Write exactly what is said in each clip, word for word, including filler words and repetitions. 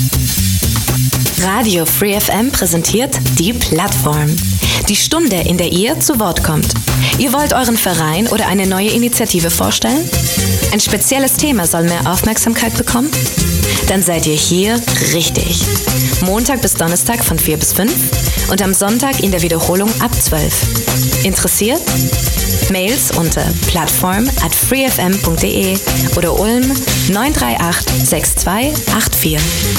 Radio Free F M präsentiert die Plattform. Die Stunde, in der ihr zu Wort kommt. Ihr wollt euren Verein oder eine neue Initiative vorstellen? Ein spezielles Thema soll mehr Aufmerksamkeit bekommen? Dann seid ihr hier richtig. Montag bis Donnerstag von vier bis fünf und am Sonntag in der Wiederholung ab zwölf. Interessiert? Mails unter plattform at freefm punkt de oder Ulm neun drei acht sechs zwei acht vier.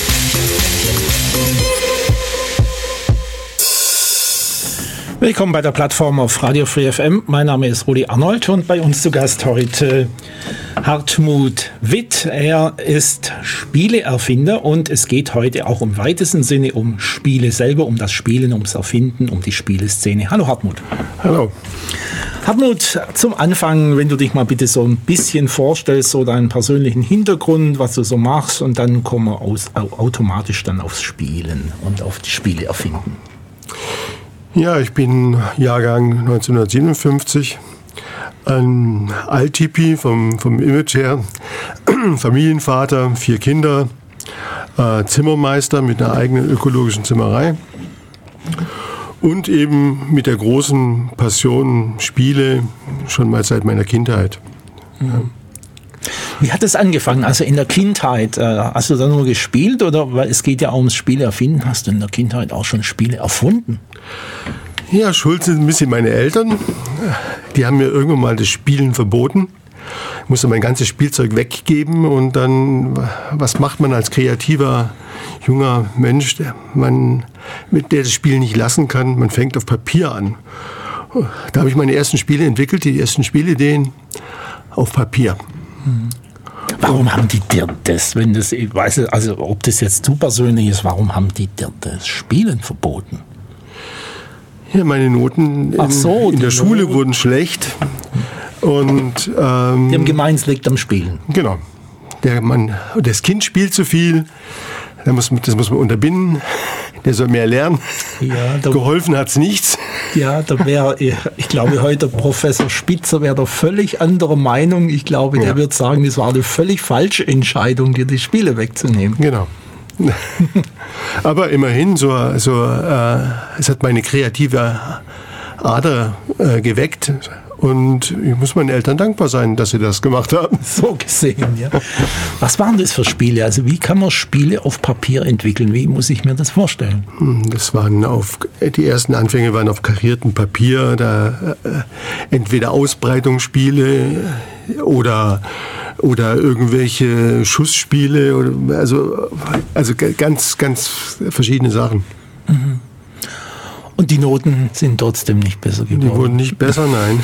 Willkommen bei der Plattform auf Radio Free F M. Mein Name ist Rudi Arnold und bei uns zu Gast heute Hartmut Witt. Er ist Spieleerfinder und es geht heute auch im weitesten Sinne um Spiele selber, um das Spielen, ums Erfinden, um die Spieleszene. Hallo Hartmut. Hallo. Hartmut, zum Anfang, wenn du dich mal bitte so ein bisschen vorstellst, so deinen persönlichen Hintergrund, was du so machst, und dann kommen wir aus, automatisch dann aufs Spielen und auf die Spiele erfinden. Ja, ich bin Jahrgang neunzehnhundertsiebenundfünfzig, ein Althippie vom, vom Image her, Familienvater, vier Kinder, äh, Zimmermeister mit einer eigenen ökologischen Zimmerei und eben mit der großen Passion Spiele schon mal seit meiner Kindheit. Mhm. Ja. Wie hat es angefangen? Also in der Kindheit, äh, hast du da nur gespielt oder, weil es geht ja auch ums Spiele erfinden, hast du in der Kindheit auch schon Spiele erfunden? Ja, schuld sind ein bisschen meine Eltern. Die haben mir irgendwann mal das Spielen verboten. Ich musste mein ganzes Spielzeug weggeben und dann, was macht man als kreativer junger Mensch, der, man, mit der das Spiel nicht lassen kann? Man fängt auf Papier an. Da habe ich meine ersten Spiele entwickelt, die ersten Spielideen auf Papier. Warum haben die dir das, wenn das, ich weiß nicht, also ob das jetzt zu persönlich ist, warum haben die dir das Spielen verboten? Ja, meine Noten in, so, in der Schule Noten. wurden schlecht und ähm, die haben gemeint, es liegt am Spielen. Genau. Der Mann, das Kind spielt zu viel, das muss, das muss man unterbinden, der soll mehr lernen. Ja, da, Geholfen hat es nichts. Ja, da wäre, ich glaube, heute Professor Spitzer wäre da völlig anderer Meinung. Ich glaube, der ja. wird sagen, das war eine völlig falsche Entscheidung, dir die Spiele wegzunehmen. Genau. Aber immerhin, so, so, äh, es hat meine kreative Ader äh, geweckt. Und ich muss meinen Eltern dankbar sein, dass sie das gemacht haben. So gesehen, ja. Was waren das für Spiele? Also wie kann man Spiele auf Papier entwickeln? Wie muss ich mir das vorstellen? Das waren auf, die ersten Anfänge waren auf kariertem Papier, da äh, entweder Ausbreitungsspiele oder, oder irgendwelche Schussspiele, oder, also, also ganz, ganz verschiedene Sachen. Mhm. Und die Noten sind trotzdem nicht besser geworden. Die wurden nicht besser, nein.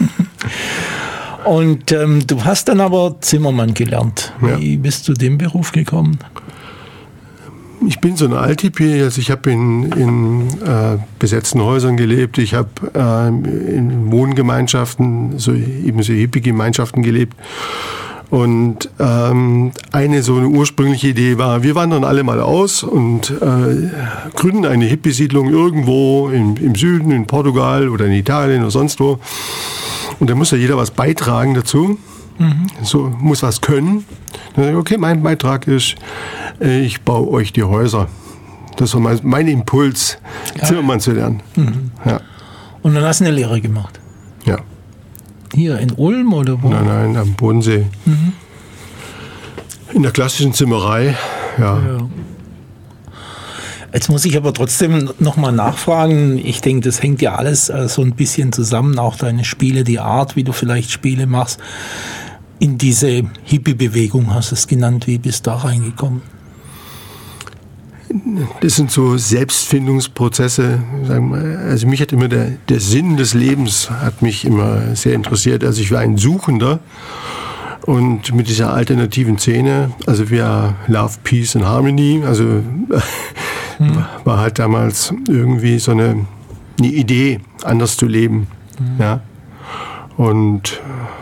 Und ähm, du hast dann aber Zimmermann gelernt. Wie ja. bist du dem Beruf gekommen? Ich bin so ein Althippie, also ich habe in, in äh, besetzten Häusern gelebt, ich habe äh, in Wohngemeinschaften, so eben so Hippie-Gemeinschaften gelebt. Und ähm, eine so eine ursprüngliche Idee war, wir wandern alle mal aus und äh, gründen eine Hippie-Siedlung irgendwo im, im Süden, in Portugal oder in Italien oder sonst wo. Und da muss ja jeder was beitragen dazu, mhm. so muss was können. Dann sage ich, okay, mein Beitrag ist, ich baue euch die Häuser. Das war mein, mein Impuls, ja. Zimmermann zu lernen. Mhm. Ja. Und dann hast du eine Lehre gemacht? Ja. Hier in Ulm oder wo? Nein, nein, am Bodensee. Mhm. In der klassischen Zimmerei, ja. ja. Jetzt muss ich aber trotzdem nochmal nachfragen. Ich denke, das hängt ja alles äh, so ein bisschen zusammen, auch deine Spiele, die Art, wie du vielleicht Spiele machst. In diese Hippie-Bewegung hast du es genannt. Wie bist du da reingekommen? Das sind so Selbstfindungsprozesse. Sagen wir. Also mich hat immer der, der Sinn des Lebens hat mich immer sehr interessiert. Also ich war ein Suchender und mit dieser alternativen Szene, also wir Love, Peace and Harmony, also hm. war halt damals irgendwie so eine, eine Idee, anders zu leben. Hm. Ja. Und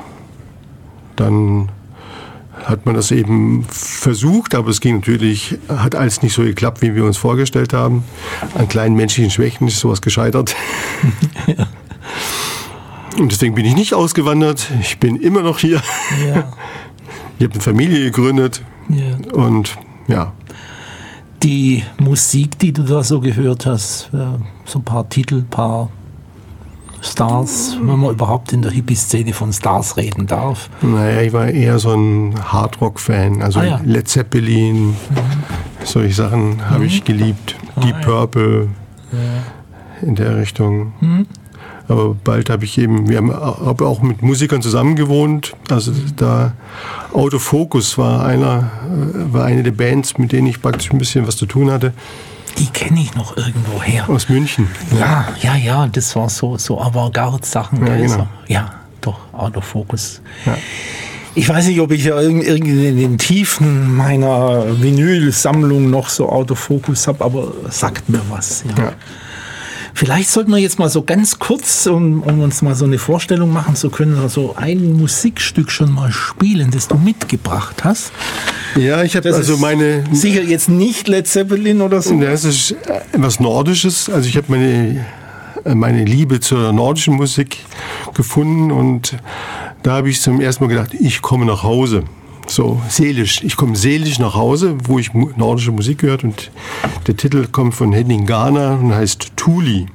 dann hat man das eben versucht, aber es ging natürlich, hat alles nicht so geklappt, wie wir uns vorgestellt haben. An kleinen menschlichen Schwächen ist sowas gescheitert. Ja. Und deswegen bin ich nicht ausgewandert. Ich bin immer noch hier. Ja. Ich habe eine Familie gegründet. Ja. Und ja. die Musik, die du da so gehört hast, so ein paar Titel, ein paar Stars, wenn man überhaupt in der Hippie-Szene von Stars reden darf? Naja, ich war eher so ein Hardrock-Fan, also ah, ja. Led Zeppelin, mhm. solche Sachen mhm. habe ich geliebt, ah, Deep ja. Purple, ja. in der Richtung. Mhm. Aber bald habe ich eben, wir haben auch mit Musikern zusammen gewohnt, also da Autofocus war einer, war eine der Bands, mit denen ich praktisch ein bisschen was zu tun hatte. Die kenne ich noch irgendwo her. Aus München. Ja, ja, ja, das war so, so Avantgarde-Sachen. Ja, genau. Ja, doch, Autofocus. Ja. Ich weiß nicht, ob ich ja irgendwie in den Tiefen meiner Vinyl-Sammlung noch so Autofocus habe, aber sagt mir was. Ja. Ja. Vielleicht sollten wir jetzt mal so ganz kurz, um, um uns mal so eine Vorstellung machen zu können, also ein Musikstück schon mal spielen, das du mitgebracht hast. Ja, ich habe also meine... Sicher jetzt nicht Led Zeppelin oder so? Das ist etwas Nordisches. Also ich habe meine, meine Liebe zur nordischen Musik gefunden und da habe ich zum ersten Mal gedacht, ich komme nach Hause. So seelisch. Ich komme seelisch nach Hause, wo ich nordische Musik gehört und der Titel kommt von Henning Garner und heißt Thuli.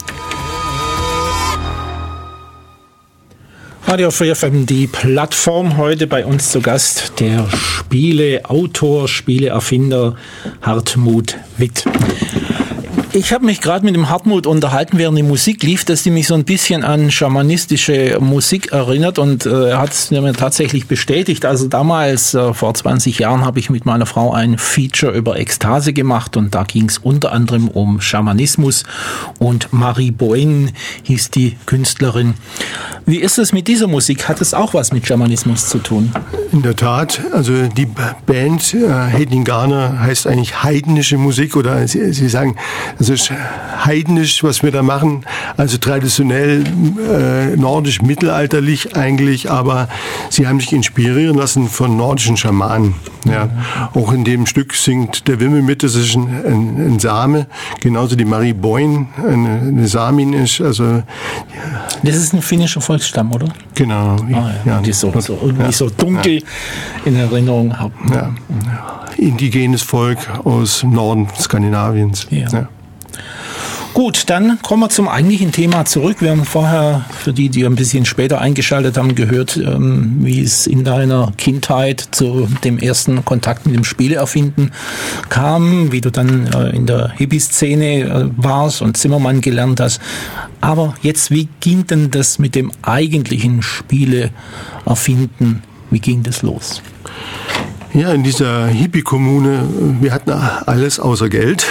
Radio Free F M, die Plattform, heute bei uns zu Gast der Spieleautor, Spieleerfinder Hartmut Witt. Ich habe mich gerade mit dem Hartmut unterhalten, während die Musik lief, dass die mich so ein bisschen an schamanistische Musik erinnert und äh, er hat es mir tatsächlich bestätigt. Also damals, äh, vor zwanzig Jahren, habe ich mit meiner Frau ein Feature über Ekstase gemacht und da ging es unter anderem um Schamanismus und Marie Boine hieß die Künstlerin. Wie ist es mit dieser Musik? Hat es auch was mit Schamanismus zu tun? In der Tat, also die Band äh, Henning Garner heißt eigentlich heidnische Musik oder sie, sie sagen, also heidnisch, was wir da machen, also traditionell äh, nordisch-mittelalterlich eigentlich, aber sie haben sich inspirieren lassen von nordischen Schamanen. Ja. Auch in dem Stück singt der Wimmel mit, das ist ein, ein, ein Same, genauso die Marie Boine, eine, eine Samin ist. Also, das ist ein finnischer Volksstamm, oder? Genau. Ah, ja. Ja. Die so, so, irgendwie ja. so dunkel ja. in Erinnerung haben. Ja. Indigenes Volk aus Norden Skandinaviens. Ja. Ja. Gut, dann kommen wir zum eigentlichen Thema zurück. Wir haben vorher, für die, die ein bisschen später eingeschaltet haben, gehört, ähm, wie es in deiner Kindheit zu dem ersten Kontakt mit dem Spieleerfinden kam, wie du dann äh, in der Hippie-Szene äh, warst und Zimmermann gelernt hast. Aber jetzt, wie ging denn das mit dem eigentlichen Spieleerfinden? Wie ging das los? Ja, in dieser Hippie-Kommune, wir hatten alles außer Geld.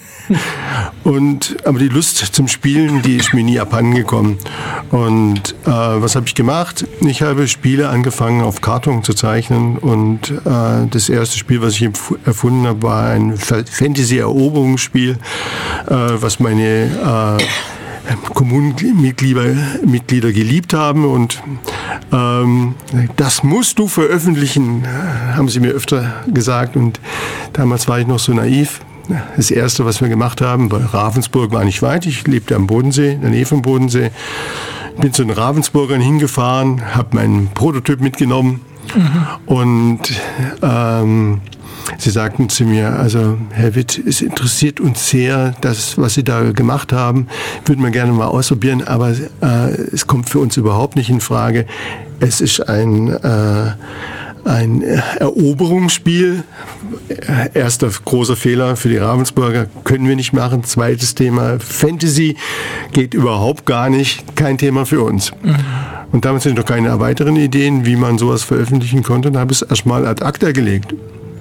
Und, aber die Lust zum Spielen, die ist mir nie abhanden gekommen. Und äh, was habe ich gemacht? Ich habe Spiele angefangen auf Karton zu zeichnen und äh, das erste Spiel, was ich erfunden habe, war ein Fantasy-Eroberungsspiel, äh, was meine äh, Kommunenmitglieder Mitglieder geliebt haben und ähm, das musst du veröffentlichen, haben sie mir öfter gesagt und damals war ich noch so naiv. Das erste, was wir gemacht haben, bei Ravensburg war nicht weit, ich lebte am Bodensee, in der Nähe vom Bodensee, bin zu den Ravensburgern hingefahren, habe meinen Prototyp mitgenommen mhm. und ähm, sie sagten zu mir, also Herr Witt, es interessiert uns sehr, das, was Sie da gemacht haben, würden wir gerne mal ausprobieren, aber äh, es kommt für uns überhaupt nicht in Frage. Es ist ein, äh, ein Eroberungsspiel. Erster großer Fehler für die Ravensburger, können wir nicht machen. Zweites Thema, Fantasy geht überhaupt gar nicht, kein Thema für uns. Mhm. Und damals sind noch keine weiteren Ideen, wie man sowas veröffentlichen konnte, und habe es erstmal ad acta gelegt.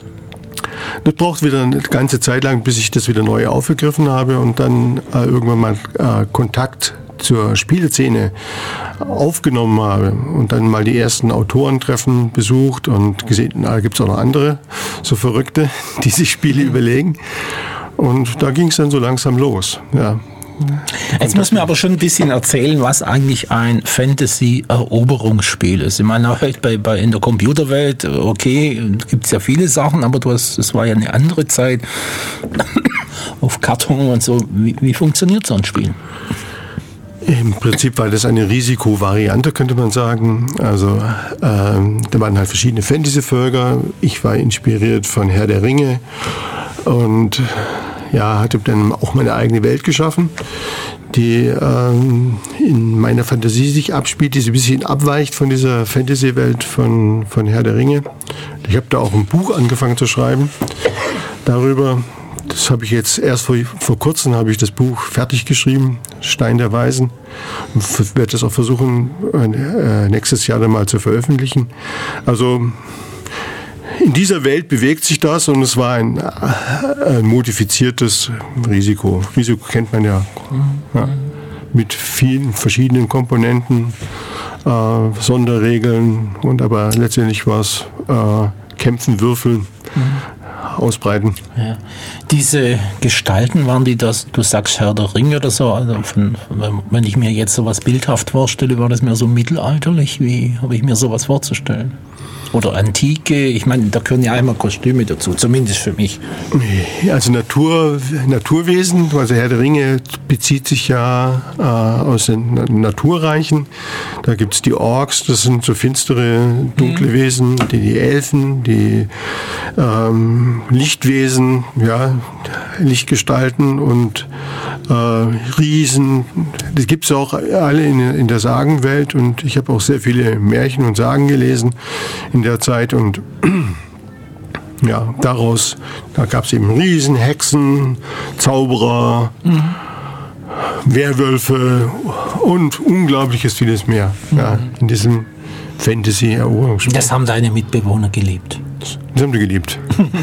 Das braucht wieder eine ganze Zeit lang, bis ich das wieder neu aufgegriffen habe und dann äh, irgendwann mal äh, Kontakt zur Spieleszene aufgenommen habe und dann mal die ersten Autorentreffen besucht und gesehen, da gibt es auch noch andere, so Verrückte, die sich Spiele überlegen. Und da ging es dann so langsam los. Ja. Jetzt muss mir aber schon ein bisschen erzählen, was eigentlich ein Fantasy-Eroberungsspiel ist. Ich meine, bei, bei, in der Computerwelt, okay, gibt es ja viele Sachen, aber du hast, das war ja eine andere Zeit auf Karton und so. Wie, wie funktioniert so ein Spiel? Im Prinzip war das eine Risikovariante, könnte man sagen. Also ähm, da waren halt verschiedene Fantasy-Völker. Ich war inspiriert von Herr der Ringe. Und und ja, hatte dann auch meine eigene Welt geschaffen, die ähm, in meiner Fantasie sich abspielt, die so ein bisschen abweicht von dieser Fantasy-Welt von, von Herr der Ringe. Ich habe da auch ein Buch angefangen zu schreiben darüber. Das habe ich jetzt erst vor, vor kurzem habe ich das Buch fertig geschrieben, Stein der Weisen. Ich werde das auch versuchen, äh, nächstes Jahr dann mal zu veröffentlichen. Also in dieser Welt bewegt sich das und es war ein, ein modifiziertes Risiko. Risiko kennt man ja, ja mit vielen verschiedenen Komponenten, äh, Sonderregeln und aber letztendlich war es äh, Kämpfen, Würfeln. Mhm. Ausbreiten. Ja. Diese Gestalten, waren die das, du sagst Herr der Ringe oder so, also von, wenn ich mir jetzt sowas bildhaft vorstelle, war das mehr so mittelalterlich, wie habe ich mir sowas vorzustellen? Oder Antike, ich meine, da gehören ja einmal Kostüme dazu, zumindest für mich. Also Natur, Naturwesen, also Herr der Ringe bezieht sich ja äh, aus den Naturreichen. Da gibt es die Orks, das sind so finstere, dunkle mhm. Wesen, die, die Elfen, die ähm, Lichtwesen, ja, Lichtgestalten und äh, Riesen. Das gibt es auch alle in, in der Sagenwelt und ich habe auch sehr viele Märchen und Sagen gelesen in der Zeit und ja, daraus, da gab es eben Riesen, Hexen, Zauberer, mhm. Werwölfe und unglaubliches vieles mehr mhm. ja, in diesem Fantasy-Eroberungsspiel. Das haben deine Mitbewohner geliebt. Das haben die geliebt.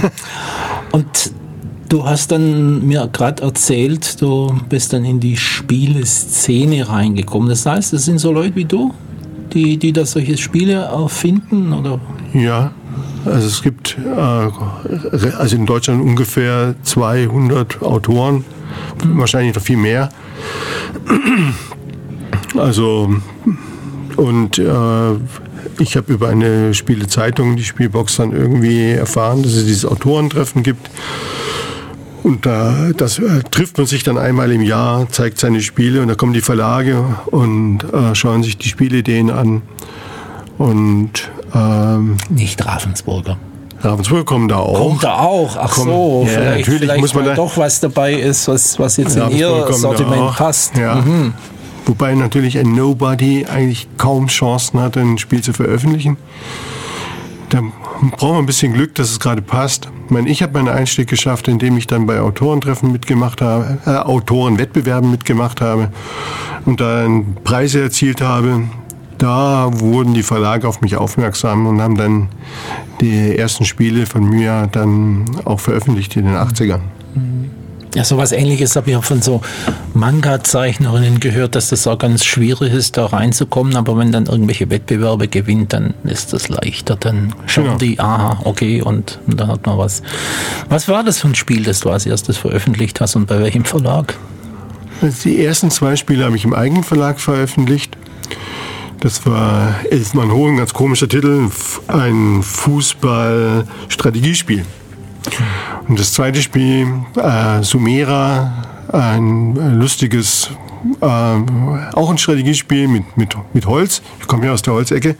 Und du hast dann mir gerade erzählt, du bist dann in die Spieleszene reingekommen. Das heißt, das sind so Leute wie du, die, die da solche Spiele erfinden, oder? Ja, also es gibt äh, also in Deutschland ungefähr zweihundert Autoren, mhm. wahrscheinlich noch viel mehr. Also und äh, ich habe über eine Spielezeitung, die Spielbox, dann irgendwie erfahren, dass es dieses Autorentreffen gibt. Und da das, äh, trifft man sich dann einmal im Jahr, zeigt seine Spiele und da kommen die Verlage und äh, schauen sich die Spielideen an. Und ähm, nicht Ravensburger. Ravensburger kommen da auch. Kommt da auch, ach kommen, so. Ja, vielleicht natürlich vielleicht muss man da doch was dabei ist, was, was jetzt in ihr Sortiment passt. Ja. Mhm. Wobei natürlich ein Nobody eigentlich kaum Chancen hat, ein Spiel zu veröffentlichen. Da braucht man ein bisschen Glück, dass es gerade passt. Ich meine, ich habe meinen Einstieg geschafft, indem ich dann bei Autorentreffen mitgemacht habe, äh, Autorenwettbewerben mitgemacht habe und dann Preise erzielt habe. Da wurden die Verlage auf mich aufmerksam und haben dann die ersten Spiele von mir dann auch veröffentlicht in den achtzigern. Ja, sowas Ähnliches habe ich auch von so Manga-Zeichnerinnen gehört, dass das auch ganz schwierig ist, da reinzukommen. Aber wenn dann irgendwelche Wettbewerbe gewinnt, dann ist das leichter. Dann schauen genau. die, aha, okay, und, und dann hat man was. Was war das für ein Spiel, das du als erstes veröffentlicht hast und bei welchem Verlag? Die ersten zwei Spiele habe ich im eigenen Verlag veröffentlicht. Das war Elf Mann hoch, ein ganz komischer Titel, ein Fußball-Strategiespiel. Und das zweite Spiel, äh, Sumera, ein äh, lustiges, äh, auch ein Strategiespiel mit, mit, mit Holz. Ich komme ja aus der Holzecke.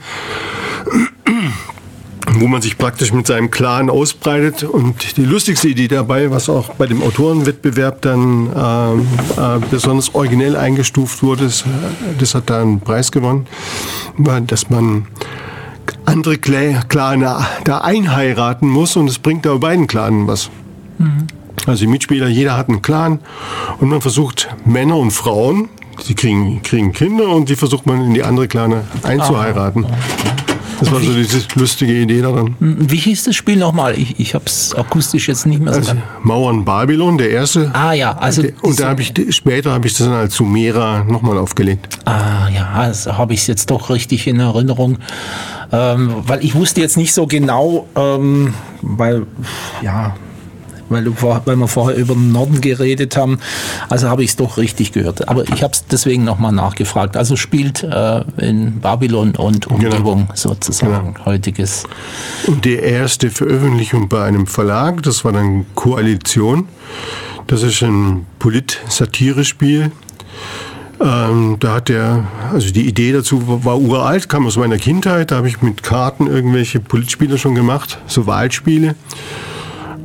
Wo man sich praktisch mit seinem Clan ausbreitet. Und die lustigste Idee dabei, was auch bei dem Autorenwettbewerb dann äh, äh, besonders originell eingestuft wurde, das, das hat da einen Preis gewonnen, war, dass man andere Clane da einheiraten muss und es bringt da beiden Clanen was. Mhm. Also die Mitspieler, jeder hat einen Clan und man versucht Männer und Frauen, die kriegen, kriegen Kinder und die versucht man in die andere Clane einzuheiraten. Ah, okay. Das war so diese lustige Idee daran. Wie hieß das Spiel nochmal? Ich, ich habe es akustisch jetzt nicht mehr so also, Mauern Babylon, der erste. Ah ja, also und da habe ich später habe ich das dann als Sumera nochmal aufgelegt. Ah ja, also habe ich es jetzt doch richtig in Erinnerung, ähm, weil ich wusste jetzt nicht so genau, ähm, weil ja. Weil, du, weil wir vorher über den Norden geredet haben, also habe ich es doch richtig gehört. Aber ich habe es deswegen nochmal nachgefragt. Also spielt äh, in Babylon und Umgebung genau. sozusagen genau. heutiges. Und die erste Veröffentlichung bei einem Verlag, das war dann Koalition. Das ist ein Polit-Satire-Spiel. Ähm, da hat der, also die Idee dazu war, war uralt, kam aus meiner Kindheit. Da habe ich mit Karten irgendwelche Politspiele schon gemacht, so Wahlspiele.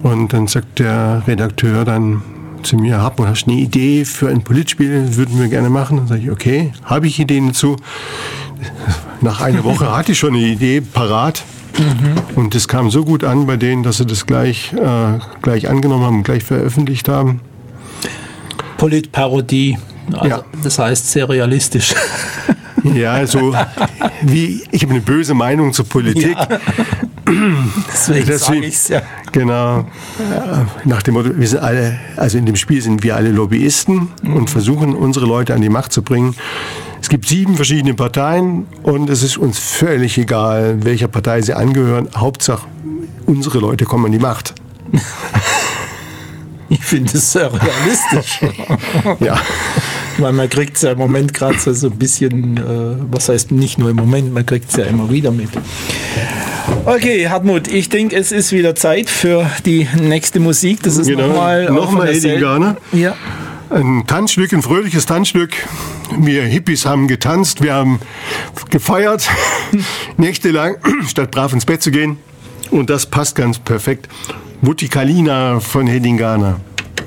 Und dann sagt der Redakteur dann zu mir, Hartmut, hast du eine Idee für ein Politspiel? Das würden wir gerne machen. Dann sage ich, okay, habe ich Ideen dazu? Nach einer Woche hatte ich schon eine Idee parat. Mhm. Und das kam so gut an bei denen, dass sie das gleich, äh, gleich angenommen haben und gleich veröffentlicht haben. Politparodie, also ja. Das heißt sehr realistisch. Ja, so wie ich habe eine böse Meinung zur Politik. Ja. Deswegen, Deswegen sage ich's, ja. Genau. Nach dem Motto, wir sind alle, also in dem Spiel sind wir alle Lobbyisten mhm. und versuchen, unsere Leute an die Macht zu bringen. Es gibt sieben verschiedene Parteien und es ist uns völlig egal, welcher Partei sie angehören. Hauptsache, unsere Leute kommen an die Macht. Ich finde es sehr realistisch. Ja. Weil man kriegt es ja im Moment gerade so ein bisschen, äh, was heißt nicht nur im Moment, man kriegt es ja immer wieder mit. Okay, Hartmut, ich denke, es ist wieder Zeit für die nächste Musik. Das ist genau. nochmal Nochmal Eddie Garner. Ja. Ein Tanzstück, ein fröhliches Tanzstück. Wir Hippies haben getanzt, wir haben gefeiert, nächtelang, statt brav ins Bett zu gehen. Und das passt ganz perfekt. Vutikalina von Eddie Garner.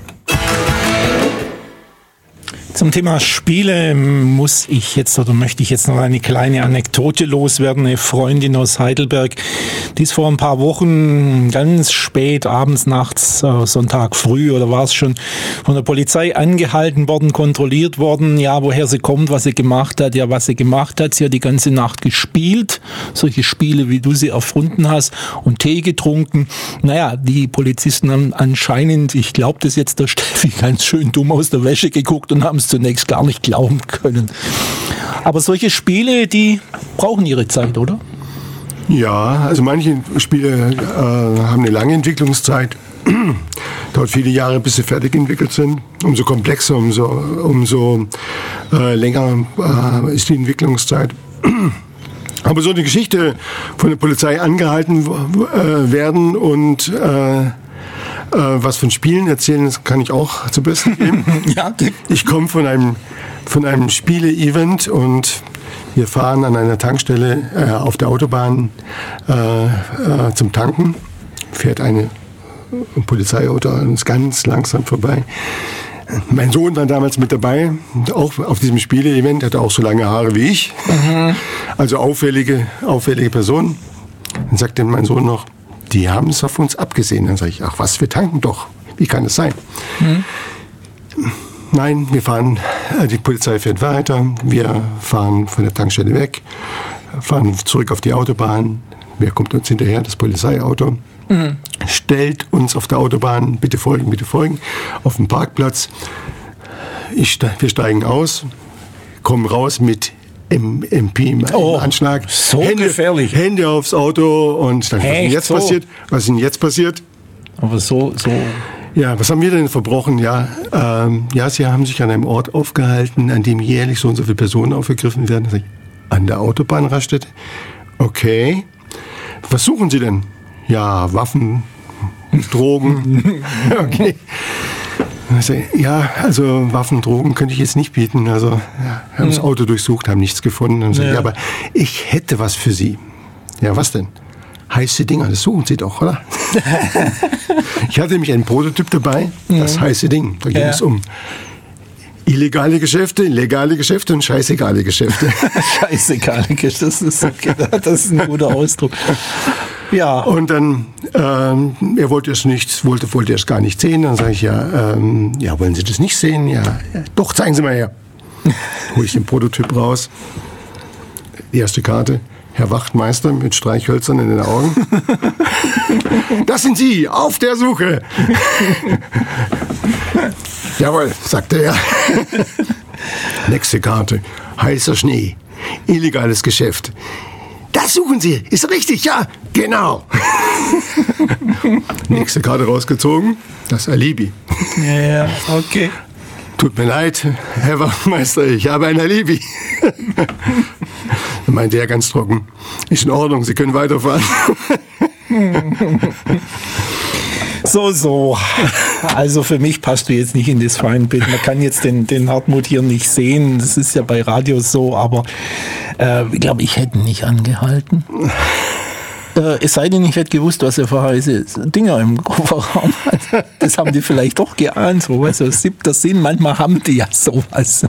Zum Thema Spiele muss ich jetzt oder möchte ich jetzt noch eine kleine Anekdote loswerden. Eine Freundin aus Heidelberg, die ist vor ein paar Wochen ganz spät, abends, nachts, Sonntag früh oder war es schon, von der Polizei angehalten worden, kontrolliert worden. Ja, woher sie kommt, was sie gemacht hat. Ja, was sie gemacht hat, sie hat die ganze Nacht gespielt. Solche Spiele, wie du sie erfunden hast und Tee getrunken. Naja, die Polizisten haben anscheinend, ich glaube das jetzt der Steffi, ganz schön dumm aus der Wäsche geguckt und haben es zunächst gar nicht glauben können. Aber solche Spiele, die brauchen ihre Zeit, oder? Ja, also manche Spiele äh, haben eine lange Entwicklungszeit. Dauert viele Jahre, bis sie fertig entwickelt sind. Umso komplexer, umso, umso äh, länger äh, ist die Entwicklungszeit. Aber so eine Geschichte von der Polizei angehalten äh, werden und äh, was von Spielen erzählen, das kann ich auch zu besten geben. Ja. Ich komme von einem, von einem Spiele-Event und wir fahren an einer Tankstelle äh, auf der Autobahn äh, äh, zum Tanken. Fährt eine, ein Polizeiauto an uns ganz langsam vorbei. Mein Sohn war damals mit dabei, auch auf diesem Spiele-Event, hatte auch so lange Haare wie ich. Mhm. Also auffällige, auffällige Person. Dann sagte mein Sohn noch, die haben es auf uns abgesehen. Dann sage ich, ach was, wir tanken doch. Wie kann es sein? Mhm. Nein, wir fahren, die Polizei fährt weiter, wir fahren von der Tankstelle weg, fahren zurück auf die Autobahn. Wer kommt uns hinterher? Das Polizeiauto. Mhm. Stellt uns auf der Autobahn, bitte folgen, bitte folgen, auf dem Parkplatz. Ich, wir steigen aus, kommen raus mit Im, im P im oh, Anschlag. So Hände, gefährlich. Hände aufs Auto und dann, was ist denn jetzt so? passiert? Was ist denn jetzt passiert? Aber so, so. Ja, was haben wir denn verbrochen? Ja, ähm, ja, sie haben sich an einem Ort aufgehalten, an dem jährlich so und so viele Personen aufgegriffen werden. An der Autobahnraststätte. Okay. Was suchen Sie denn? Ja, Waffen, Drogen. Okay. Ja, also Waffen, Drogen könnte ich jetzt nicht bieten. Also ja, haben das Auto durchsucht, haben nichts gefunden. Dann ja. Ja, aber ich hätte was für Sie. Ja, was denn? Heiße Dinger, das suchen Sie doch, oder? Ich hatte nämlich einen Prototyp dabei, das ja. heiße Ding. Da ging ja. es um illegale Geschäfte, legale Geschäfte und scheißegale Geschäfte. Scheißegale Geschäfte, das ist, okay, das ist ein guter Ausdruck. Ja. Und dann, ähm, er wollte es nicht, wollte, wollte es gar nicht sehen. Dann sage ich, ja, ähm, ja, wollen Sie das nicht sehen? Ja, ja, doch, zeigen Sie mal her. Hole ich den Prototyp raus. Die erste Karte. Herr Wachtmeister mit Streichhölzern in den Augen. Das sind Sie, auf der Suche. Jawohl, sagte er. Nächste Karte. Heißer Schnee. Illegales Geschäft. Das suchen Sie, ist richtig, ja, genau. Nächste Karte rausgezogen, das Alibi. Ja, ja, okay. Tut mir leid, Herr Wachtmeister, ich habe ein Alibi. Dann meinte er ganz trocken, ist in Ordnung, Sie können weiterfahren. So, so. Also für mich passt du jetzt nicht in das Feindbild. Man kann jetzt den, den Hartmut hier nicht sehen. Das ist ja bei Radios so, aber äh, ich glaube, ich hätte ihn nicht angehalten. Äh, es sei denn, ich hätte gewusst, was er für heiße Dinger im Kofferraum hat. Das haben die vielleicht doch geahnt, so, weißt du, siebter Sinn, manchmal haben die ja sowas.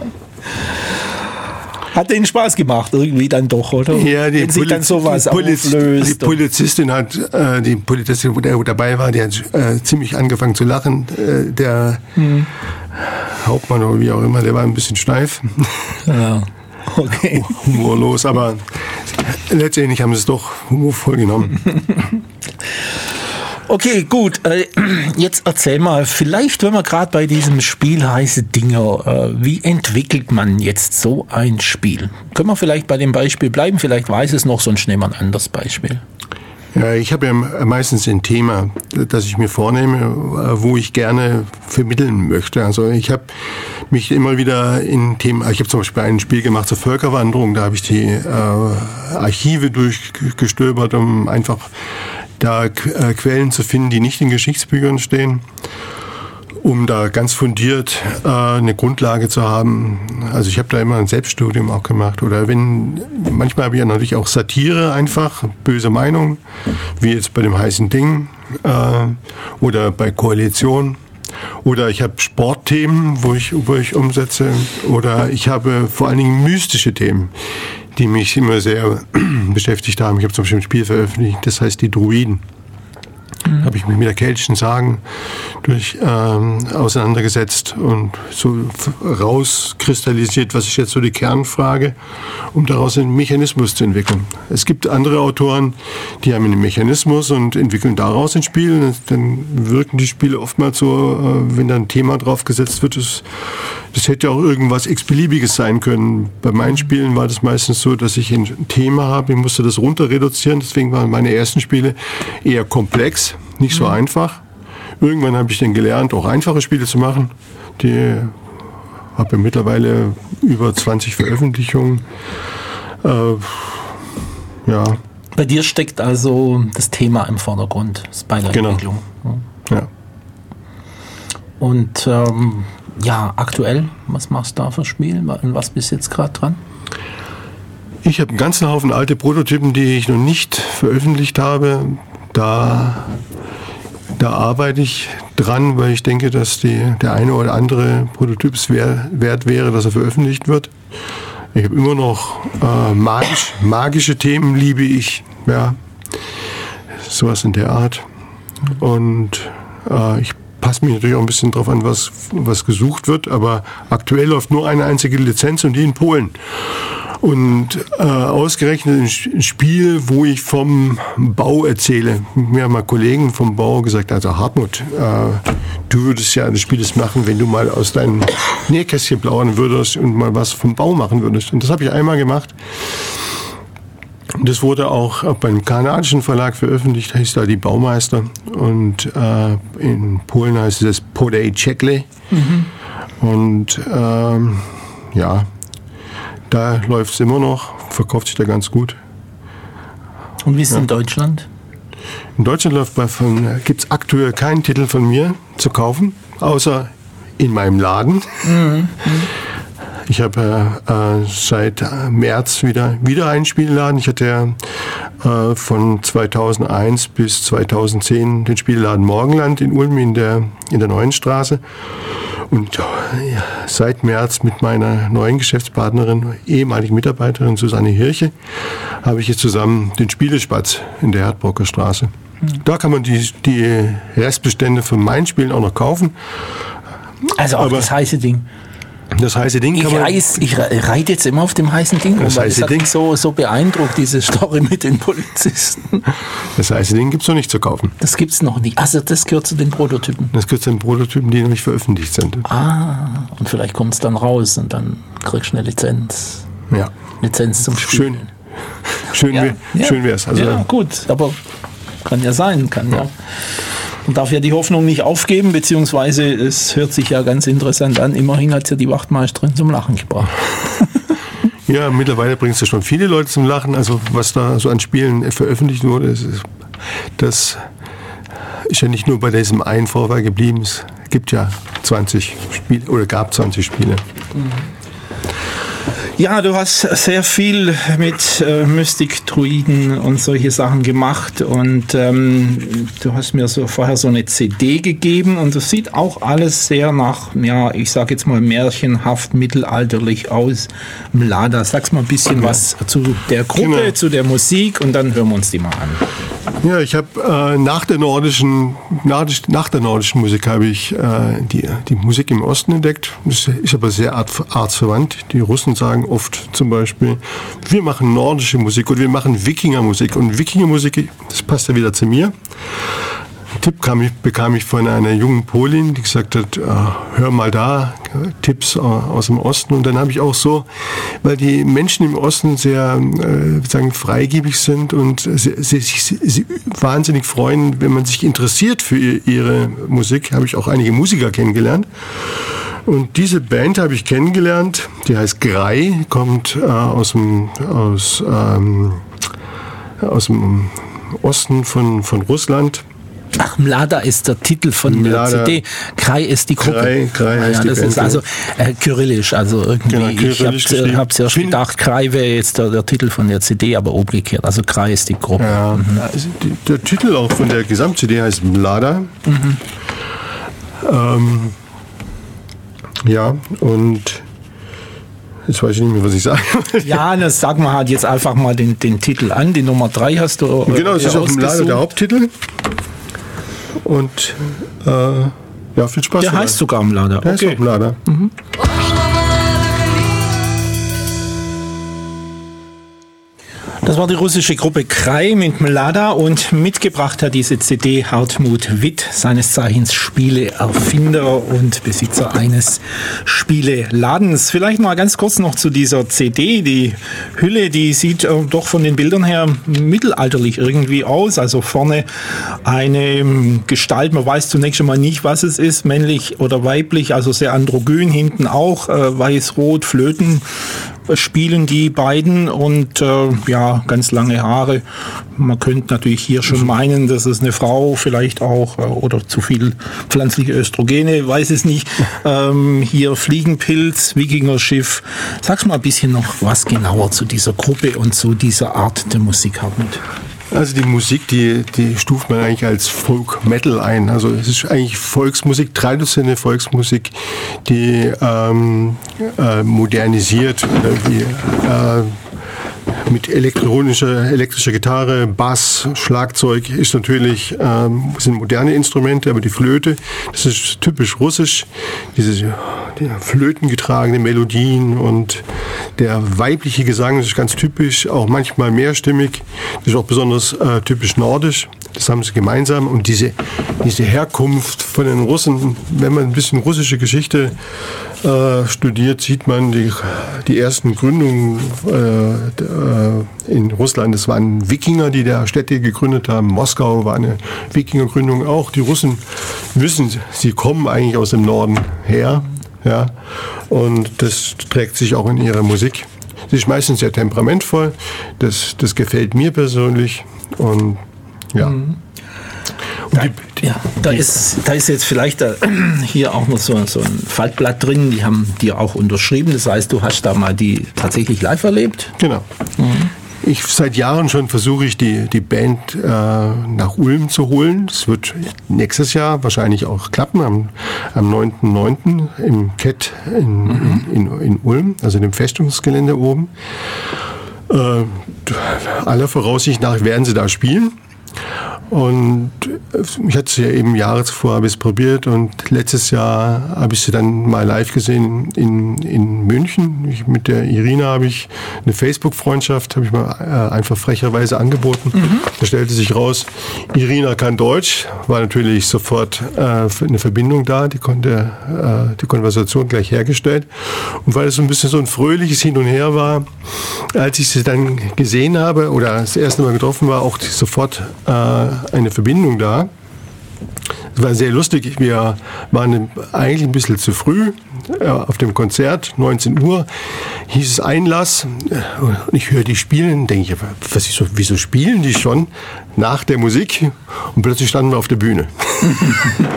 Hat denen Spaß gemacht, irgendwie dann doch, oder? Ja, die, Wenn sich dann sowas Poliz auflöst. die Polizistin hat, äh, die Polizistin, wo dabei war, die hat äh, ziemlich angefangen zu lachen. Äh, der hm. Hauptmann oder wie auch immer, der war ein bisschen steif. Ja, okay. Humorlos, aber letztendlich haben sie es doch humorvoll genommen. Okay, gut. Jetzt erzähl mal, vielleicht, wenn wir gerade bei diesem Spiel heiße Dinger, wie entwickelt man jetzt so ein Spiel? Können wir vielleicht bei dem Beispiel bleiben? Vielleicht weiß es noch, sonst nehmen wir ein anderes Beispiel. Ja, ich habe ja meistens ein Thema, das ich mir vornehme, wo ich gerne vermitteln möchte. Also ich habe mich immer wieder in Themen, ich habe zum Beispiel ein Spiel gemacht zur Völkerwanderung, da habe ich die äh, Archive durchgestöbert, um einfach da äh, Quellen zu finden, die nicht in Geschichtsbüchern stehen, um da ganz fundiert äh, eine Grundlage zu haben. Also ich habe da immer ein Selbststudium auch gemacht. Oder wenn, manchmal habe ich ja natürlich auch Satire einfach, böse Meinung, wie jetzt bei dem heißen Ding äh, oder bei Koalition. Oder ich habe Sportthemen, wo ich, wo ich umsetze. Oder ich habe vor allen Dingen mystische Themen, die mich immer sehr beschäftigt haben. Ich habe zum Beispiel ein Spiel veröffentlicht, das heißt die Druiden. Mhm. Habe ich mich mit der keltischen Sagen durch, ähm, auseinandergesetzt und so rauskristallisiert, was ist jetzt so die Kernfrage, um daraus einen Mechanismus zu entwickeln. Es gibt andere Autoren, die haben einen Mechanismus und entwickeln daraus ein Spiel. Dann wirken die Spiele oftmals so, äh, wenn da ein Thema drauf gesetzt wird, das, das hätte ja auch irgendwas x-beliebiges sein können. Bei meinen Spielen war das meistens so, dass ich ein Thema habe, ich musste das runter reduzieren, deswegen waren meine ersten Spiele eher komplex, nicht so mhm. einfach. Irgendwann habe ich dann gelernt, auch einfache Spiele zu machen. Die habe ja mittlerweile über zwanzig Veröffentlichungen. Äh, ja. Bei dir steckt also das Thema im Vordergrund bei der genau. Entwicklung. Ja. Und ähm, ja, aktuell, was machst du da für Spiel? Und was bist du jetzt gerade dran? Ich habe einen ganzen Haufen alte Prototypen, die ich noch nicht veröffentlicht habe. Da, da arbeite ich dran, weil ich denke, dass die, der eine oder andere Prototyp es wert, wert wäre, dass er veröffentlicht wird. Ich habe immer noch äh, magisch, magische Themen, liebe ich. Ja, sowas in der Art. Und äh, ich passe mich natürlich auch ein bisschen drauf an, was, was gesucht wird. Aber aktuell läuft nur eine einzige Lizenz und die in Polen. Und äh, ausgerechnet ein Spiel, wo ich vom Bau erzähle. Mir haben mal Kollegen vom Bau gesagt, also Hartmut, äh, du würdest ja das Spiel das machen, wenn du mal aus deinem Nähkästchen plaudern würdest und mal was vom Bau machen würdest. Und das habe ich einmal gemacht. Und das wurde auch beim kanadischen Verlag veröffentlicht, heißt da die Baumeister. Und äh, in Polen heißt es Podejčekle. Mhm. Und ähm, ja, da läuft es immer noch, verkauft sich da ganz gut. Und wie ist es ja. in Deutschland? In Deutschland gibt es aktuell keinen Titel von mir zu kaufen, außer in meinem Laden. Mhm. Ich habe äh, seit März wieder, wieder einen Spielladen. Ich hatte äh, von zweitausendeins bis zweitausendzehn den Spielladen Morgenland in Ulm in der, in der Neuen Straße. Und ja, seit März mit meiner neuen Geschäftspartnerin, ehemaligen Mitarbeiterin Susanne Hirche, habe ich jetzt zusammen den Spielespatz in der Herdbrocker Straße. Mhm. Da kann man die, die Restbestände von meinen Spielen auch noch kaufen. Also auch Aber das heiße Ding. Das heiße Ding kann ich man... Reiß, ich reite jetzt immer auf dem heißen Ding rum, das weil heiße das hat Ding. mich so, so beeindruckt, diese Story mit den Polizisten. Das heiße Ding gibt es noch nicht zu kaufen. Das gibt es noch nicht. Also das gehört zu den Prototypen. Das gehört zu den Prototypen, die noch nicht veröffentlicht sind. Ah, und vielleicht kommt es dann raus und dann kriegst du eine Lizenz. Ja. Lizenz zum Spielen. Schön, schön, ja, wär, ja. schön wär's. Also, ja, gut, aber kann ja sein, kann ja. ja. Man darf ja die Hoffnung nicht aufgeben, beziehungsweise es hört sich ja ganz interessant an. Immerhin hat es ja die Wachtmeisterin zum Lachen gebracht. Ja, mittlerweile bringt es ja schon viele Leute zum Lachen. Also was da so an Spielen veröffentlicht wurde, das ist, das ist ja nicht nur bei diesem einen Vorfall geblieben. Es gibt ja zwanzig Spiele oder gab zwanzig Spiele. Ja, du hast sehr viel mit äh, Mystik, Druiden und solche Sachen gemacht und ähm, du hast mir so vorher so eine C D gegeben und das sieht auch alles sehr nach, ja, ich sag jetzt mal märchenhaft, mittelalterlich aus. Mlada, sag's mal ein bisschen ja. was zu der Gruppe, genau. zu der Musik und dann hören wir uns die mal an. Ja, ich habe äh, nach der nordischen, nach, nach der nordischen Musik habe ich äh, die, die Musik im Osten entdeckt. Das ist aber sehr art, artverwandt. Die Russen sagen oft zum Beispiel, wir machen nordische Musik oder wir machen Wikingermusik. Und Wikingermusik, das passt ja wieder zu mir. Einen Tipp kam ich, bekam ich von einer jungen Polin, die gesagt hat, äh, hör mal da, Tipps aus dem Osten. Und dann habe ich auch so, weil die Menschen im Osten sehr äh, sagen, freigebig sind und sich sie, sie, sie wahnsinnig freuen, wenn man sich interessiert für ihre Musik, habe ich auch einige Musiker kennengelernt. Und diese Band habe ich kennengelernt, die heißt Grei, kommt äh, aus dem, aus, ähm, aus dem Osten von, von Russland. Ach, Mlada ist der Titel von Mlada. der C D. Krei ist die Gruppe. Krei, Krei heißt ja, die das Band, ist also äh, kyrillisch, also irgendwie. Genau, kyrillisch ich habe zuerst gedacht, Krei wäre jetzt der, der Titel von der C D, aber umgekehrt. Also Krei ist die Gruppe. Ja, mhm. also die, der Titel auch von der Gesamt-C D heißt Mlada. Mhm. Ähm, ja, und jetzt weiß ich nicht mehr, was ich sage. Ja, das sagen wir halt jetzt einfach mal den, den Titel an. Die Nummer drei hast du. Äh, genau, das ist auch Mlada der Haupttitel. Und äh, ja, viel Spaß. Der dabei. Heißt sogar Mlada. Der okay. heißt auch Mlada. Mhm. Das war die russische Gruppe Krei mit Mlada und mitgebracht hat diese C D Hartmut Witt, seines Zeichens Spieleerfinder und Besitzer eines Spieleladens. Vielleicht mal ganz kurz noch zu dieser C D. Die Hülle, die sieht äh, doch von den Bildern her mittelalterlich irgendwie aus. Also vorne eine Gestalt, man weiß zunächst schon mal nicht, was es ist, männlich oder weiblich, also sehr androgyn, hinten auch, äh, weiß-rot, Flöten spielen die beiden und äh, ja, ganz lange Haare. Man könnte natürlich hier schon meinen, dass es eine Frau vielleicht auch äh, oder zu viel pflanzliche Östrogene, weiß es nicht. Ähm, hier Fliegenpilz, Wikingerschiff. Sag's mal ein bisschen noch was genauer zu dieser Gruppe und zu dieser Art der Musik, Hartmut. Also die Musik, die, die stuft man eigentlich als Folk-Metal ein. Also es ist eigentlich Volksmusik, traditionelle Volksmusik, die ähm, äh, modernisiert, die äh, mit elektronischer, elektrischer Gitarre, Bass, Schlagzeug ist natürlich, ähm, sind moderne Instrumente, aber die Flöte, das ist typisch russisch, diese die flötengetragene Melodien und der weibliche Gesang, das ist ganz typisch, auch manchmal mehrstimmig, das ist auch besonders äh, typisch nordisch, das haben sie gemeinsam und diese, diese Herkunft von den Russen, wenn man ein bisschen russische Geschichte äh, studiert, sieht man die, die ersten Gründungen äh, in Russland, das waren Wikinger, die da Städte gegründet haben. Moskau war eine Wikingergründung auch. Die Russen wissen, sie kommen eigentlich aus dem Norden her. Ja, und das trägt sich auch in ihrer Musik. Sie ist meistens sehr temperamentvoll. Das, das gefällt mir persönlich. Und ja. Mhm. Da, ja, da ist, da ist jetzt vielleicht da, hier auch noch so, so ein Faltblatt drin, die haben dir auch unterschrieben, das heißt, du hast da mal die tatsächlich live erlebt? Genau. Mhm. Ich, seit Jahren schon versuche ich, die, die Band äh, nach Ulm zu holen. Das wird nächstes Jahr wahrscheinlich auch klappen, am, am neunten neunten im Kett in, mhm. in, in, in Ulm, also dem Festungsgelände oben. Äh, aller Voraussicht nach werden sie da spielen. Und ich hatte es ja eben Jahre zuvor, habe ich es probiert und letztes Jahr habe ich sie dann mal live gesehen in, in München. Ich, mit der Irina habe ich eine Facebook-Freundschaft, habe ich mal äh, einfach frecherweise angeboten. Mhm. Da stellte sich raus, Irina kann Deutsch, war natürlich sofort äh, eine Verbindung da, die konnte äh, die Konversation gleich hergestellt. Und weil es so ein bisschen so ein fröhliches Hin und Her war, als ich sie dann gesehen habe oder das erste Mal getroffen war, auch sofort äh, eine Verbindung da. Es war sehr lustig. Wir waren eigentlich ein bisschen zu früh äh, auf dem Konzert. neunzehn Uhr hieß es Einlass. Und ich höre die spielen. Denke ich, was ist so, wieso spielen die schon nach der Musik? Und plötzlich standen wir auf der Bühne.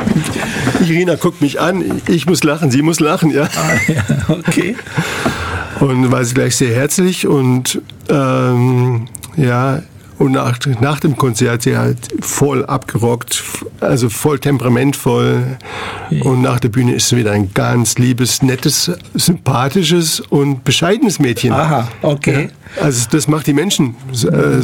Irina guckt mich an. Ich muss lachen, sie muss lachen. Ja, ah, ja okay. Und war sie gleich sehr herzlich und ähm, ja, und nach, nach dem Konzert sie halt voll abgerockt, also voll temperamentvoll. Und nach der Bühne ist sie wieder ein ganz liebes, nettes, sympathisches und bescheidenes Mädchen. Aha, okay. Ja, also das macht die Menschen äh,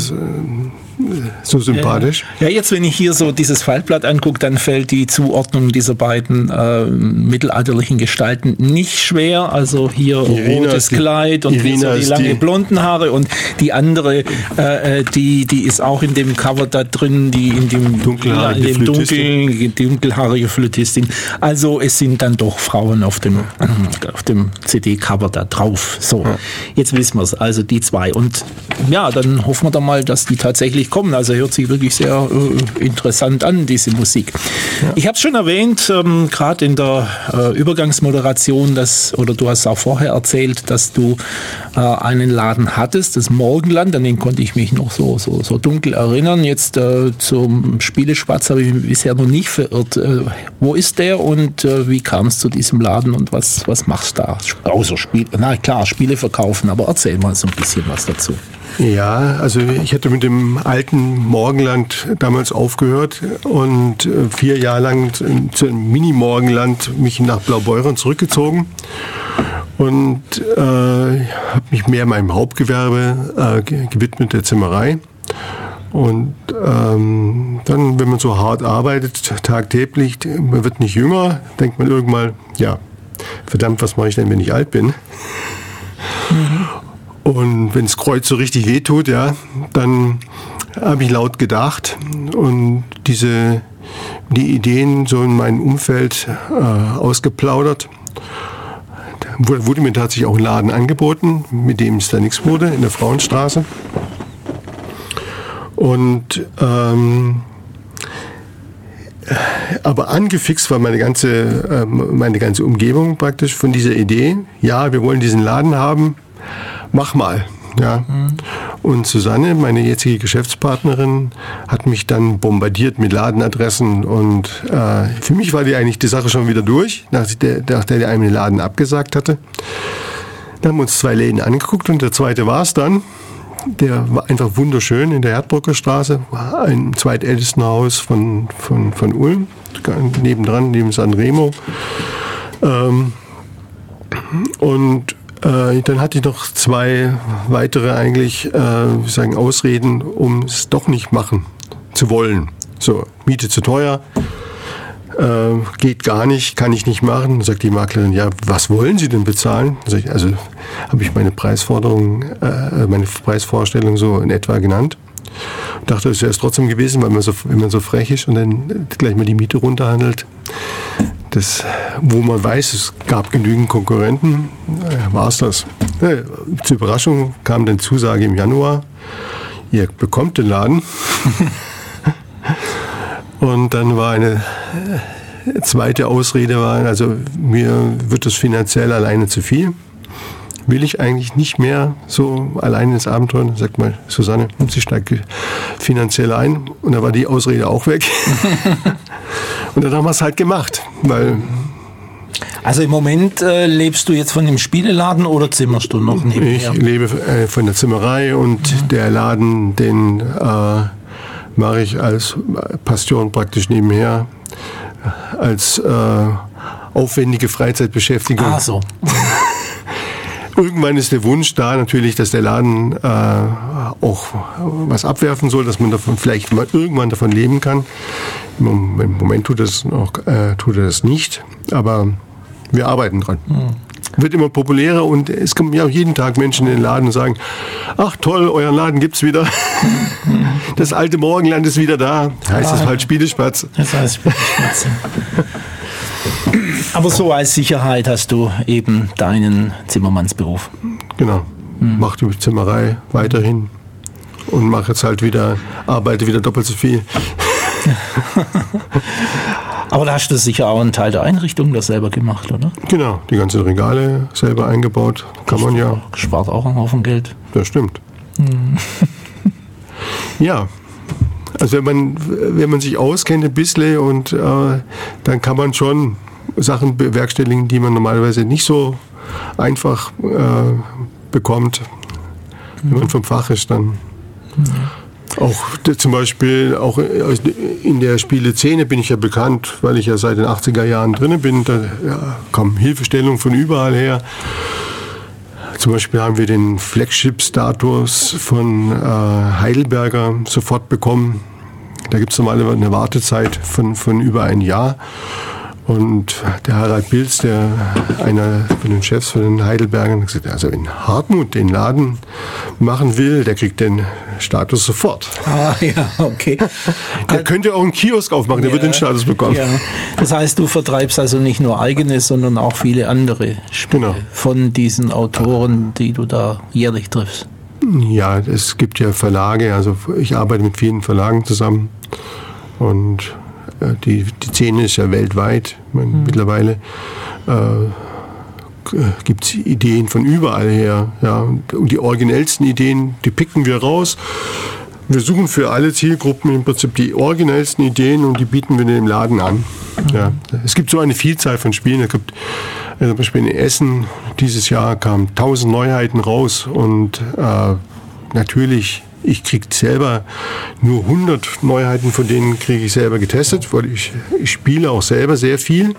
so sympathisch. Ja, jetzt, wenn ich hier so dieses Faltblatt angucke, dann fällt die Zuordnung dieser beiden äh, mittelalterlichen Gestalten nicht schwer. Also hier Irina rotes die, Kleid und Irina so die lange die, blonden Haare und die andere, äh, die, die ist auch in dem Cover da drin, die in dem dunkelhaarige in dem Flötistin. dunkel, dunkelhaarige Flötistin. Also es sind dann doch Frauen auf dem, auf dem C D-Cover da drauf. So, ja. Jetzt wissen wir es. Also die zwei. Und ja, dann hoffen wir doch mal, dass die tatsächlich kommen. Also hört sich wirklich sehr äh, interessant an, diese Musik. Ja. Ich habe es schon erwähnt, ähm, gerade in der äh, Übergangsmoderation, dass, oder du hast auch vorher erzählt, dass du äh, einen Laden hattest, das Morgenland, an den konnte ich mich noch so, so, so dunkel erinnern. Jetzt äh, zum Spielespatz habe ich mich bisher noch nicht verirrt. Äh, wo ist der und äh, wie kam es zu diesem Laden und was, was machst du da? Außer Spiele, na klar, Spiele verkaufen, aber erzähl mal so ein bisschen was dazu. Ja, also ich hatte mit dem alten Morgenland damals aufgehört und vier Jahre lang zu einem Mini-Morgenland mich nach Blaubeuren zurückgezogen und äh, habe mich mehr meinem Hauptgewerbe äh, gewidmet, der Zimmerei. Und ähm, dann, wenn man so hart arbeitet, tagtäglich, man wird nicht jünger, denkt man irgendwann, ja, verdammt, was mache ich denn, wenn ich alt bin? Mhm. Und wenn das Kreuz so richtig wehtut, ja, dann habe ich laut gedacht und diese, die Ideen so in meinem Umfeld äh, ausgeplaudert. Da wurde mir tatsächlich auch ein Laden angeboten, mit dem es da nichts wurde, in der Frauenstraße. Und ähm, aber angefixt war meine ganze, äh, meine ganze Umgebung praktisch von dieser Idee. Ja, wir wollen diesen Laden haben. Mach mal. Ja. Mhm. Und Susanne, meine jetzige Geschäftspartnerin, hat mich dann bombardiert mit Ladenadressen und äh, für mich war die eigentlich die Sache schon wieder durch, nachdem der, nach der einem den Laden abgesagt hatte. Dann haben wir uns zwei Läden angeguckt und der zweite war es dann. Der war einfach wunderschön in der Herdbrücker Straße, ein zweitältesten Haus von, von, von Ulm, nebendran, neben San Remo. Ähm, und Äh, dann hatte ich noch zwei weitere eigentlich, äh, sagen, Ausreden, um es doch nicht machen zu wollen. So, Miete zu teuer, äh, geht gar nicht, kann ich nicht machen. Dann sagt die Maklerin, ja, was wollen Sie denn bezahlen? Also, ich, also habe ich meine Preisforderung, äh, meine Preisvorstellung so in etwa genannt. Dachte, es wäre es trotzdem gewesen, weil man so, wenn man so frech ist und dann gleich mal die Miete runterhandelt. Das, wo man weiß, es gab genügend Konkurrenten, war es das. Ja, zur Überraschung kam dann Zusage im Januar, ihr bekommt den Laden. Und dann war eine zweite Ausrede, war, also mir wird das finanziell alleine zu viel. Will ich eigentlich nicht mehr so allein ins Abenteuer. Sagt mal, Susanne, sie steigt finanziell ein. Und da war die Ausrede auch weg. Und dann haben wir es halt gemacht. Weil also im Moment äh, lebst du jetzt von dem Spieleladen oder zimmerst du noch nebenher? Ich lebe äh, von der Zimmerei und mhm. der Laden, den äh, mache ich als Passion praktisch nebenher. Als äh, aufwendige Freizeitbeschäftigung. Ah, so. Irgendwann ist der Wunsch da natürlich, dass der Laden äh, auch was abwerfen soll, dass man davon vielleicht mal irgendwann davon leben kann. Im Moment tut, das noch, äh, tut er das nicht, aber wir arbeiten dran. Mhm. Wird immer populärer und es kommen ja auch jeden Tag Menschen in den Laden und sagen, ach toll, euren Laden gibt's wieder. Mhm. Das alte Morgenland ist wieder da. Heißt es halt Spielespatz. Das heißt Spielespatz. Aber so als Sicherheit hast du eben deinen Zimmermannsberuf. Genau. Hm. Mach die Zimmerei weiterhin und mach jetzt halt wieder, arbeite wieder doppelt so viel. Aber da hast du sicher auch einen Teil der Einrichtung das selber gemacht, oder? Genau, die ganzen Regale selber eingebaut. Kann man ja. Spart auch einen Haufen Geld. Das stimmt. Hm. Ja. Also wenn man, wenn man sich auskennt ein bisschen und äh, dann kann man schon Sachen bewerkstelligen, die man normalerweise nicht so einfach äh, bekommt, wenn man vom Fach ist, dann ja. Auch zum Beispiel auch in der Spieleszene bin ich ja bekannt, weil ich ja seit den achtziger Jahren drin bin. Da ja, kommen Hilfestellungen von überall her. Zum Beispiel haben wir den Flagship-Status von äh, Heidelberger sofort bekommen. Da gibt es normalerweise eine Wartezeit von, von über ein Jahr. Und der Harald Bilz, der einer von den Chefs von den Heidelbergern, hat gesagt, also wenn Hartmut den Laden machen will, der kriegt den Status sofort. Ah ja, okay. Der könnte auch einen Kiosk aufmachen, der ja, wird den Status bekommen. Ja. Das heißt, du vertreibst also nicht nur eigene, sondern auch viele andere Spiele genau. von diesen Autoren, die du da jährlich triffst. Ja, es gibt ja Verlage, also ich arbeite mit vielen Verlagen zusammen und Die, die Szene ist ja weltweit. Meine, mhm. Mittlerweile äh, gibt es Ideen von überall her. Ja. Und die originellsten Ideen, die picken wir raus. Wir suchen für alle Zielgruppen im Prinzip die originellsten Ideen und die bieten wir im Laden an. Mhm. Ja. Es gibt so eine Vielzahl von Spielen. Es gibt äh, zum Beispiel in Essen dieses Jahr kamen tausend Neuheiten raus und äh, natürlich ich kriege selber nur hundert Neuheiten, von denen kriege ich selber getestet, weil ich, ich spiele auch selber sehr viel.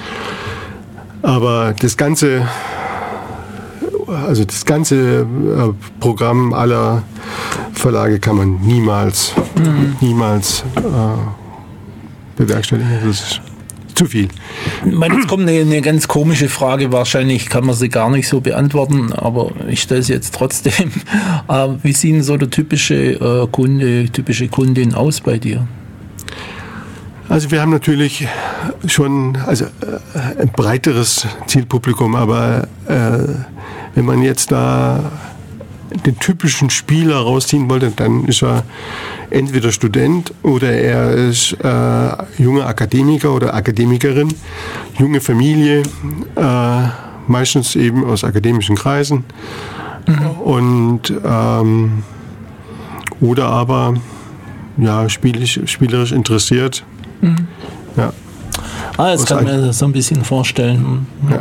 Aber das ganze, also das ganze Programm aller Verlage kann man niemals, mhm. niemals äh, bewerkstelligen. Das ist zu viel. Jetzt kommt eine, eine ganz komische Frage, wahrscheinlich kann man sie gar nicht so beantworten, aber ich stelle sie jetzt trotzdem. Äh, wie sieht denn so der typische äh, Kunde, typische Kundin aus bei dir? Also wir haben natürlich schon also, äh, ein breiteres Zielpublikum, aber äh, wenn man jetzt da den typischen Spieler rausziehen wollte, dann ist er entweder Student oder er ist äh, junger Akademiker oder Akademikerin, junge Familie, äh, meistens eben aus akademischen Kreisen mhm. und ähm, oder aber ja, spielisch, spielerisch interessiert. Mhm. Ja. Ah, das kann man so ein bisschen vorstellen. Ja.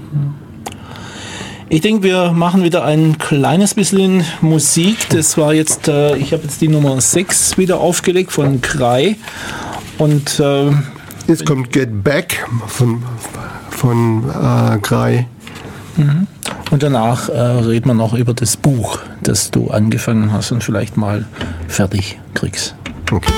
Ich denke, wir machen wieder ein kleines bisschen Musik. Das war jetzt, äh, ich habe jetzt die Nummer sechs wieder aufgelegt von Krei. Und äh, jetzt kommt Get Back von, von äh, Krei. Mhm. Und danach äh, reden wir noch über das Buch, das du angefangen hast und vielleicht mal fertig kriegst. Okay.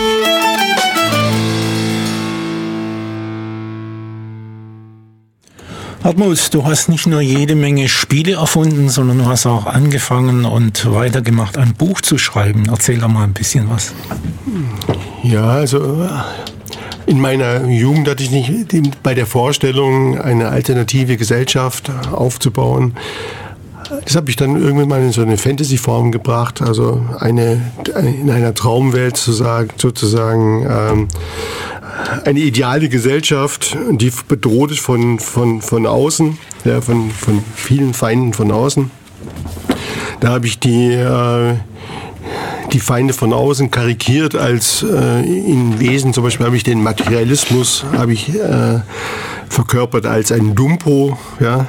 Hartmut, du hast nicht nur jede Menge Spiele erfunden, sondern du hast auch angefangen und weitergemacht, ein Buch zu schreiben. Erzähl doch mal ein bisschen was. Ja, also in meiner Jugend hatte ich nicht bei der Vorstellung, eine alternative Gesellschaft aufzubauen. Das habe ich dann irgendwann mal in so eine Fantasy-Form gebracht, also eine, in einer Traumwelt sozusagen, sozusagen ähm, eine ideale Gesellschaft, die bedroht ist von, von, von außen, ja, von, von vielen Feinden von außen. Da habe ich die, äh, die Feinde von außen karikiert als äh, in Wesen. Zum Beispiel habe ich den Materialismus habe ich, äh, verkörpert als ein Dumpo, ja.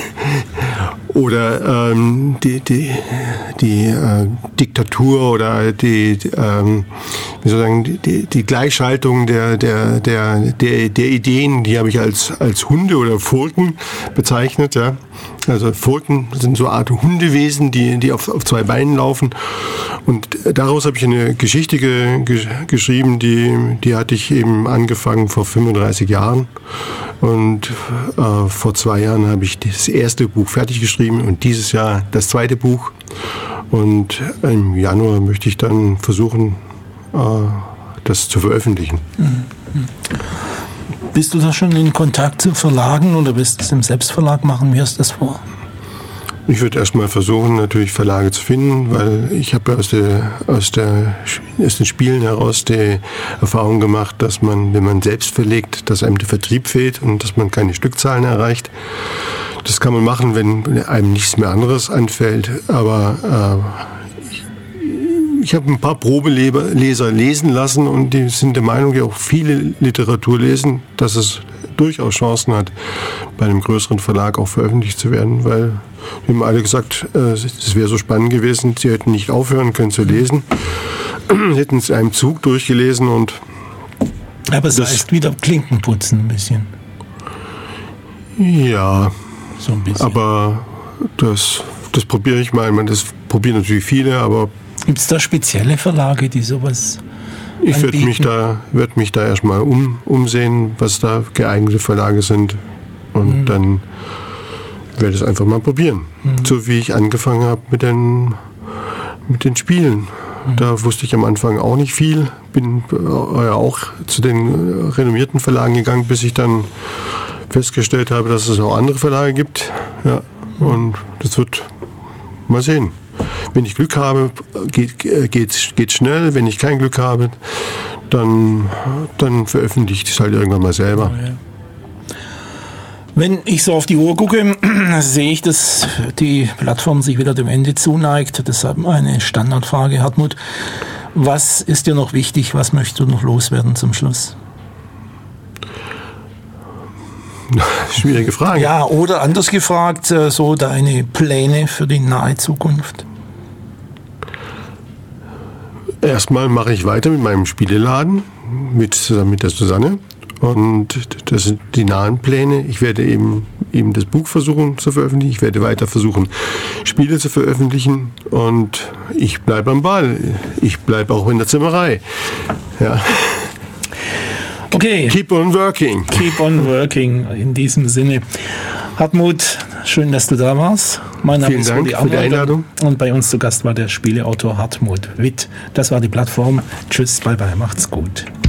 Oder ähm, die, die, die äh, Diktatur oder die, die, ähm, wie soll ich sagen, die, die Gleichschaltung der, der, der, der, der Ideen, die habe ich als, als Hunde oder Furken bezeichnet. Ja. Also Furken sind so eine Art Hundewesen, die, die auf, auf zwei Beinen laufen. Und daraus habe ich eine Geschichte ge, ge, geschrieben, die, die hatte ich eben angefangen vor fünfunddreißig Jahren. Und äh, vor zwei Jahren habe ich das erste Buch fertig geschrieben und dieses Jahr das zweite Buch. Und im Januar möchte ich dann versuchen, äh, das zu veröffentlichen. Mhm. Bist du da schon in Kontakt zu Verlagen oder willst du es im Selbstverlag machen? Wie hast du das vor? Ich würde erstmal versuchen, natürlich Verlage zu finden, weil ich habe aus, der, aus, der, aus den Spielen heraus die Erfahrung gemacht, dass man, wenn man selbst verlegt, dass einem der Vertrieb fehlt und dass man keine Stückzahlen erreicht. Das kann man machen, wenn einem nichts mehr anderes anfällt, aber äh, ich, ich habe ein paar Probeleser lesen lassen und die sind der Meinung, die auch viele Literatur lesen, dass es durchaus Chancen hat, bei einem größeren Verlag auch veröffentlicht zu werden, weil wir haben alle gesagt, es wäre so spannend gewesen, sie hätten nicht aufhören können zu lesen, hätten es in einem Zug durchgelesen und aber es heißt wieder Klinkenputzen ein bisschen. Ja, so ein bisschen. Aber das, das probiere ich mal. Ich meine, das probieren natürlich viele, aber gibt es da spezielle Verlage, die sowas ich würde mich da werd mich da erstmal um, umsehen, was da geeignete Verlage sind und mhm. dann werde ich es einfach mal probieren. Mhm. So wie ich angefangen habe mit den, mit den Spielen. Mhm. Da wusste ich am Anfang auch nicht viel, bin äh, auch zu den renommierten Verlagen gegangen, bis ich dann festgestellt habe, dass es auch andere Verlage gibt. Ja, mhm. Und das wird mal sehen. Wenn ich Glück habe, geht geht's, geht's schnell. Wenn ich kein Glück habe, dann, dann veröffentliche ich es halt irgendwann mal selber. Okay. Wenn ich so auf die Uhr gucke, sehe ich, dass die Plattform sich wieder dem Ende zuneigt. Deshalb eine Standardfrage, Hartmut. Was ist dir noch wichtig? Was möchtest du noch loswerden zum Schluss? Schwierige Frage. Ja, oder anders gefragt, so deine Pläne für die nahe Zukunft? Erstmal mache ich weiter mit meinem Spieleladen, mit, zusammen mit der Susanne. Und das sind die nahen Pläne. Ich werde eben, eben das Buch versuchen zu veröffentlichen. Ich werde weiter versuchen, Spiele zu veröffentlichen. Und ich bleibe am Ball. Ich bleibe auch in der Zimmerei. Ja. Okay. Keep on working. Keep on working in diesem Sinne. Hartmut, schön, dass du da warst. Mein Name Vielen ist Dank Rudi für die Einladung. Und bei uns zu Gast war der Spieleautor Hartmut Witt. Das war die Plattform. Tschüss, bye bye, macht's gut.